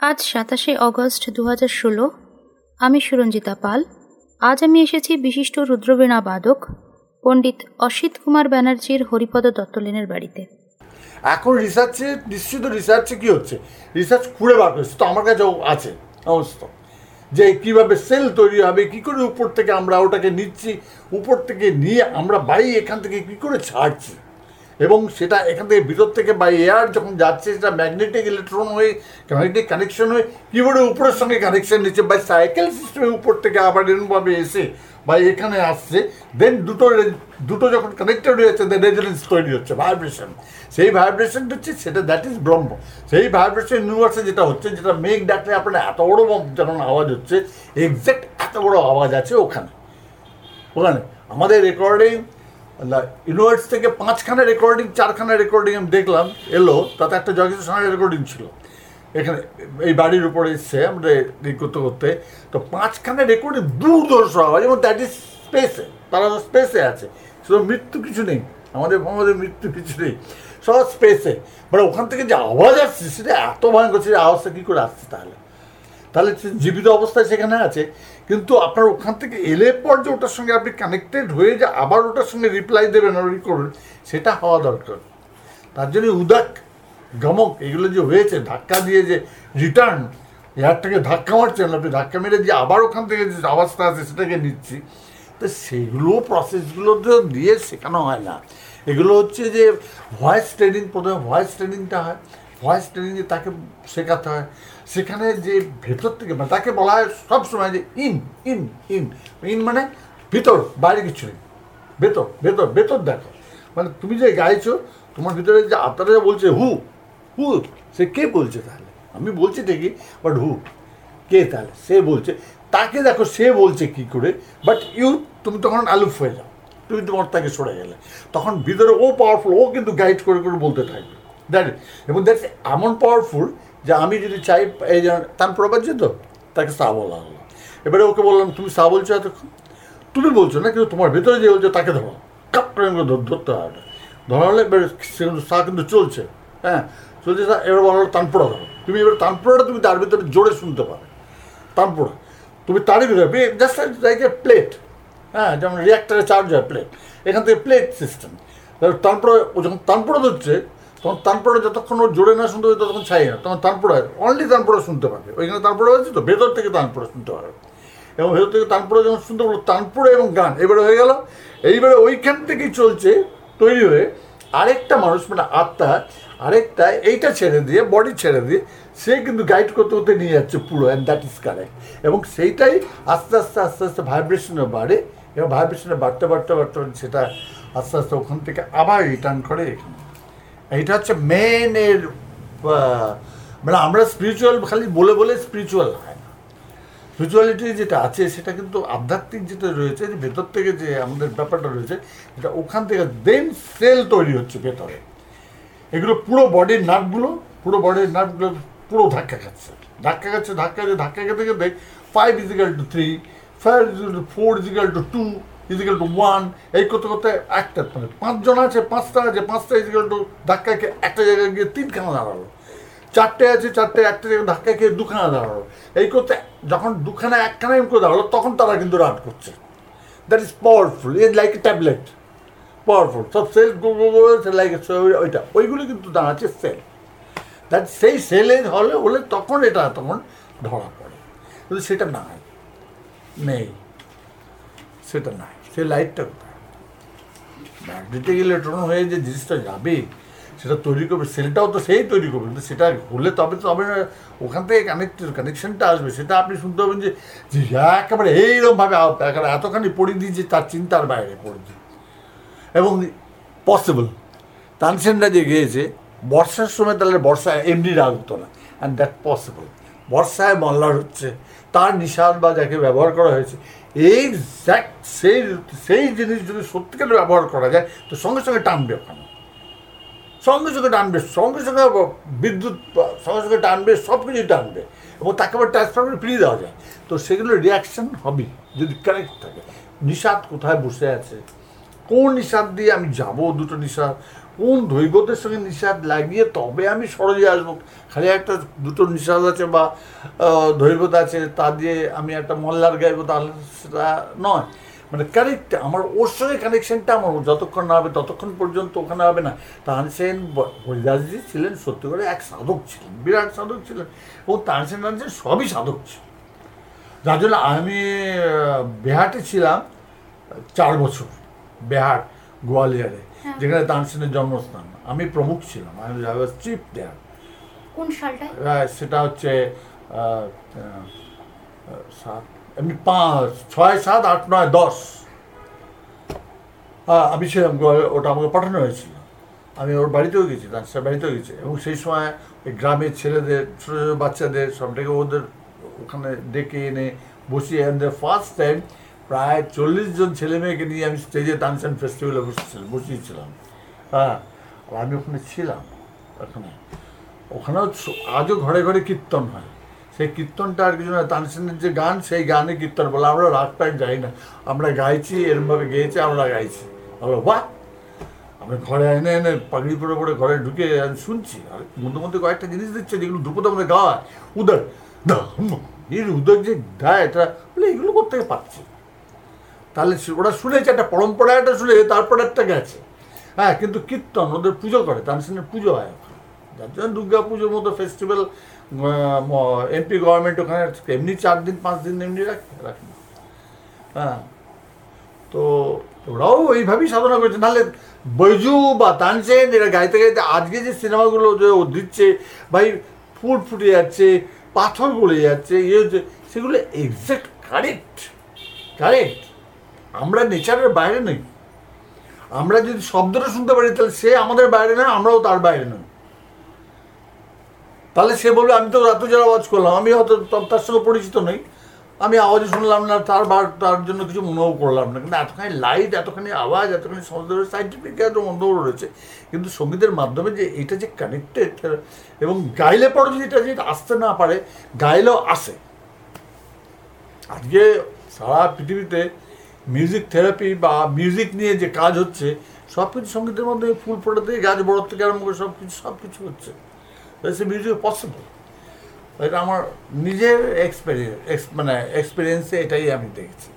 আজ ২৭শে অগস্ট ২০১৬। আমি সুরঞ্জিতা পাল। আজ আমি এসেছি বিশিষ্ট রুদ্রবীণা বাদক পণ্ডিত অসিত কুমার ব্যানার্জির হরিপদ দত্তলেনের বাড়িতে। এখন রিসার্চে নিশ্চিত রিসার্চে কী হচ্ছে, রিসার্চ খুঁড়ে বার করছে, তো আমার কাছেও আছে সমস্ত, যে কীভাবে সেল তৈরি হবে, কী করে উপর থেকে আমরা ওটাকে নিচ্ছি, উপর থেকে নিয়ে আমরা বাই এখান থেকে কী করে ছাড়ছি, এবং সেটা এখান থেকে ভিতর থেকে বাই এয়ার যখন যাচ্ছে সেটা ম্যাগনেটিক ইলেকট্রন হয়ে ম্যাগনেটিক কানেকশন হয়ে কীভাবে উপরের সঙ্গে কানেকশন নিচ্ছে, বাই সাইকেল সিস্টেমে উপর থেকে আবার এরকমভাবে এসে বা এখানে আসছে, দেন দুটো যখন কানেক্টেড হয়ে যাচ্ছে দেন রেজোনেন্স তৈরি হচ্ছে, ভাইব্রেশন। সেই ভাইব্রেশনটা হচ্ছে সেটা, দ্যাট ইজ ব্রহ্ম। সেই ভাইব্রেশন ইউনিভার্সে যেটা হচ্ছে, যেটা মেঘ ডাকলে আপনার এত বড় যেমন আওয়াজ হচ্ছে, এক্স্যাক্ট এত বড় আওয়াজ আছে ওখানে। আমাদের রেকর্ডিং ইউনিভার্স থেকে 5খানা রেকর্ডিং 4খানা রেকর্ডিং আমি দেখলাম এলো, তাতে একটা জগদীশ্বরের রেকর্ডিং ছিল এখানে এই বাড়ির উপরে এসছে আমরা করতে করতে, তো 5খানা রেকর্ডিং দূরদর্শ আওয়াজ, এবং দ্যাট ইজ স্পেসে, তারা স্পেসে আছে, শুধু মৃত্যু কিছু নেই, আমাদের মৃত্যু কিছু নেই, সব স্পেসে। মানে ওখান থেকে যে আওয়াজ আসছে সেটা এত ভয়ঙ্কর, সেই আওয়াজটা কী করে আসছে তাহলে জীবিত অবস্থায় সেখানে আছে, কিন্তু আপনার ওখান থেকে এলে পর যে ওটার সঙ্গে আপনি কানেক্টেড হয়ে যে আবার ওটার সঙ্গে রিপ্লাই দেবেন করবেন, সেটা হওয়া দরকার। তার জন্য উদাক গমক এগুলো যে হয়েছে, ধাক্কা দিয়ে যে রিটার্ন এয়ারটাকে ধাক্কা মারছেন আপনি, ধাক্কা মেরে যে আবার ওখান থেকে যে আওয়াজটা আছে সেটাকে নিচ্ছি, তো সেগুলো প্রসেসগুলো তো দিয়ে শেখানো হয় না। এগুলো হচ্ছে যে ভয়েস ট্রেনিং, প্রথমে ভয়েস ট্রেনিংটা হয়, ভয়েস ট্রেনিংয়ে তাকে শেখাতে হয়, সেখানে যে ভেতর থেকে মানে তাকে বলা হয় সবসময় যে ইন ইন ইন ইন মানে ভিতর, বাইরে কিছু নেই, ভেতর ভেতর ভেতর দেখো, মানে তুমি যে গাইছো তোমার ভিতরে যে আপনারা বলছে হু হু, সে কে বলছে তাহলে, আমি বলছি ঠিকই বাট হু কে, তাহলে সে বলছে, তাকে দেখো সে বলছে কী করে, বাট তুমি তখন আলুফ হয়ে যাও, তুমি তোমার তাকে সরে গেলে, তখন ভিতরে ও পাওয়ারফুল, ও কিন্তু গাইড করে করে বলতে থাকবে, দ্যাট, এবং দ্যাটস এমন পাওয়ারফুল যে আমি যদি চাই, এই যে তান প্রবাজ্য তো তাকে সা বলা হলো, এবারে ওকে বললাম তুমি সা বলছো এতক্ষণ, তুমি বলছো না, কিন্তু তোমার ভেতরে যে বলছো তাকে ধরো, কাপ করে ধরতে হবে, ধরা হলে এবারে সে কিন্তু সা কিন্তু চলছে, হ্যাঁ চলছে, এবার বলা হলো তানপোড়া ধরো, তুমি এবার তানপোড়াটা তুমি তার ভিতরে জোরে শুনতে পাবে, তানপোড়া তুমি তারই ভিতরে জাস্ট লাইক এ প্লেট, হ্যাঁ যেমন রিয়াক্টারে চার্জ হয় প্লেট, এখান থেকে প্লেট সিস্টেম, তানপোড়া ও যখন তানপোড়া ধরছে তখন তানপোড়া যতক্ষণ ওর জোরে না শুনতে হবে ততক্ষণ ছাই না, তখন তানপোড়া অনলি তানপোড়া শুনতে পাবে, ওইখানে তানপোড়া হয়েছে তো ভেতর থেকে তানপোড়া শুনতে পাবে, এবং ভেতর থেকে তানপোড়া যখন শুনতে পারলো, তানপোড়া এবং গান এবারে হয়ে গেল, এইবারে ওইখান থেকেই চলছে তৈরি হয়ে আরেকটা মানুষ, মানে আত্মা আরেকটা এইটা ছেড়ে দিয়ে, বডি ছেড়ে দিয়ে সে কিন্তু গাইড করতে করতে নিয়ে যাচ্ছে পুরো, অ্যান্ড দ্যাট ইজ কারেক্ট, এবং সেইটাই আস্তে আস্তে আস্তে আস্তে ভাইব্রেশনে বাড়ে, এবং ভাইব্রেশনে বাড়তে বাড়তে বাড়তে সেটা আস্তে আস্তে ওখান থেকে আবার রিটার্ন করে এখানে। এইটা হচ্ছে মেন এর, মানে আমরা স্পিরিচুয়াল খালি বলে বলে স্পিরিচুয়াল হয় না, স্পিরিচুয়ালিটি যেটা আছে সেটা কিন্তু আধ্যাত্মিক যেটা রয়েছে, যে ভেতর থেকে যে আমাদের ব্যাপারটা রয়েছে এটা ওখান থেকে দেন সেল তৈরি হচ্ছে ভেতরে, এগুলো পুরো বডির নার্ভগুলো পুরো ধাক্কা খাচ্ছে, ধাক্কা খেতে খেতে 5 = 3, 5 = 4 = 2 = 1, এই করতে করতে একটা, মানে 5জন আছে, 5টা ধাক্কা খেয়ে একটা জায়গায় গিয়ে 3খানা দাঁড়ালো, 4টে আছে, 4টে একটা জায়গায় ধাক্কা খেয়ে 2খানা দাঁড়ালো, এই করতে যখন 2খানা 1খানা করে দাঁড়ালো তখন তারা কিন্তু রান করছে, that is powerful, is like a tablet, powerful, সব সেল লাইক ওইটা, ওইগুলো কিন্তু দাঁড়াচ্ছে সেল, দ্যাট সেই সেলে হলে তখন এটা তখন ধরা পড়ে, কিন্তু সেটা নেই, সেটা নাই, সেই লাইটটা কোথায়, ম্যাগনেটিক ইলেকট্রন হয়ে যে জিনিসটা যাবে সেটা তৈরি করবে, সেলটাও তো সেই তৈরি করবে, কিন্তু সেটা হলে তবে ওখান থেকে কানেকশনটা আসবে, সেটা আপনি শুনতে পাবেন যে একেবারে এইরকমভাবে এতখানি পরিধি যে তার চিন্তার বাইরে পরিধি, এবং পসিবল। তানসেনরা যে গিয়েছে বর্ষার সময়, তাহলে বর্ষায় এমনি রাগ হতো না, অ্যান্ড দ্যাট পসিবল, বর্ষায় মল্লার হচ্ছে, তার নিষাদ বা যাকে ব্যবহার করা হয়েছে, এক্স্যাক্ট সেই জিনিস যদি সত্যিকারে ব্যবহার করা যায় তো সঙ্গে সঙ্গে টানবে, ওখানে সঙ্গে সঙ্গে বিদ্যুৎ সঙ্গে সঙ্গে টানবে, সব কিছুই টানবে, এবং তাকে আবার ট্রান্সফার করে ফিরিয়ে দেওয়া যায়, তো সেগুলো রিয়াকশান হবে যদি কারেক্ট থাকে। নিষাদ কোথায় বসে আছে, কোন নিষাদ দিয়ে আমি যাব, দুটো নিষাদ কোন দৈবতের সঙ্গে নিষাদ লাগিয়ে তবে আমি সরজে আসবো। খালি একটা দুটো নিষাদ আছে বা দৈবত আছে তা দিয়ে আমি একটা মল্লার গাইবো, তাহলে সেটা নয়। মানে কারেক্ট আমার ওর সঙ্গে কানেকশনটা আমার যতক্ষণ না হবে ততক্ষণ পর্যন্ত ওখানে হবে না। তানসেন হরিদাসজি ছিলেন সত্যি করে এক সাধক ছিলেন, বিরাট সাধক ছিলেন, এবং তানসেন সবই সাধক ছিল। যার জন্য আমি বেহাটে ছিলাম 4 বছর, বেহাট গোয়ালিয়রে, যেখানে তানসেনের জন্মস্থান। আমি প্রমুখ ছিলাম, আমি চিফ দেয়ার। কোন সালটায়? সেটা হচ্ছে এমনি 5, 6, 7, 8, 9, 10 আমি ছিলাম। ওটা আমাকে পাঠানো হয়েছিল, আমি ওর বাড়িতেও গেছি, তানসেনের বাড়িতেও গেছি, এবং সেই সময় ওই গ্রামের ছেলেদের, ছোটো ছোটো বাচ্চাদের সবটাকে ওদের ওখানে ডেকে এনে বসিয়ে ফার্স্ট টাইম প্রায় 40 জন ছেলে মেয়েকে নিয়ে আমি স্টেজে তানসেন ফেস্টিভ্যালে বসিয়েছিলাম। আর আমি ওখানে ছিলাম। ওখানেও আজও ঘরে ঘরে কীর্তন হয়। সেই কীর্তনটা আর কিছু না, তানসেনের যে গান, সেই গানে কীর্তন বলে। আমরা রাগ টাগ যাই না, আমরা গাইছি, এরমভাবে গেয়েছি, আমরা গাইছি। আমরা বাহ, আমরা ঘরে এনে এনে পাগড়ি পরে পরে ঘরে ঢুকে আমি শুনছি, আর মধ্যে মধ্যে কয়েকটা জিনিস দিচ্ছে যেগুলো দুপুরে আমাদের গাওয়ায়, উদর এর উদর যে গায়, এটা বলে এগুলো কোথেকে পাচ্ছে। তাহলে ওরা শুনেছে, একটা পরম্পরা একটা শুনে তারপরে একটা গেছে। হ্যাঁ, কিন্তু কীর্তন ওদের পুজো করে, তানসেনের পুজো হয়। যার জন্য দুর্গা পুজোর মতো ফেস্টিভ্যাল এমপি গভর্নমেন্ট ওখানে এমনি 4 দিন 5 দিন এমনি রাখে। হ্যাঁ, তো ওরাও এইভাবেই সাধনা করেছে। নাহলে বৈজু বা তানসেন এরা গাইতে গাইতে আজকে যে সিনেমাগুলো যে ও দিচ্ছে, ভাই ফুট ফুটে যাচ্ছে, পাথর গলে যাচ্ছে, ইয়ে হচ্ছে, সেগুলো এক্সাক্ট কারেক্ট। আমরা নেচারের বাইরে নেই। আমরা যদি শব্দটা শুনতে পারি তাহলে সে আমাদের বাইরে নয়, আমরাও তার বাইরে নই। তাহলে সে বলবে আমি তো রাতুজার আওয়াজ করলাম, আমি হয়তো তার সঙ্গে পরিচিত নই, আমি আওয়াজও শুনলাম না, তার জন্য কিছু মনেও করলাম না। কিন্তু এতখানি লাইট, এতখানি আওয়াজ, এতখানি শব্দ, সাইন্টিফিক এত মন্দও রয়েছে। কিন্তু সঙ্গীতের মাধ্যমে যে এটা যে কানেক্টেড, এবং গাইলে পরে যদি এটা যেটা আসতে না পারে, গাইলেও আসে। আজকে সারা পৃথিবীতে মিউজিক থেরাপি বা মিউজিক নিয়ে যে কাজ হচ্ছে, সব কিছু সঙ্গীতের মধ্যে ফুল ফোটা থেকে গাছ বড় থেকে আরম্ভ করে সব কিছু হচ্ছে। Music possible. এটা আমার নিজের এক্সপিরিয়েন্সে এটাই আমি দেখেছি।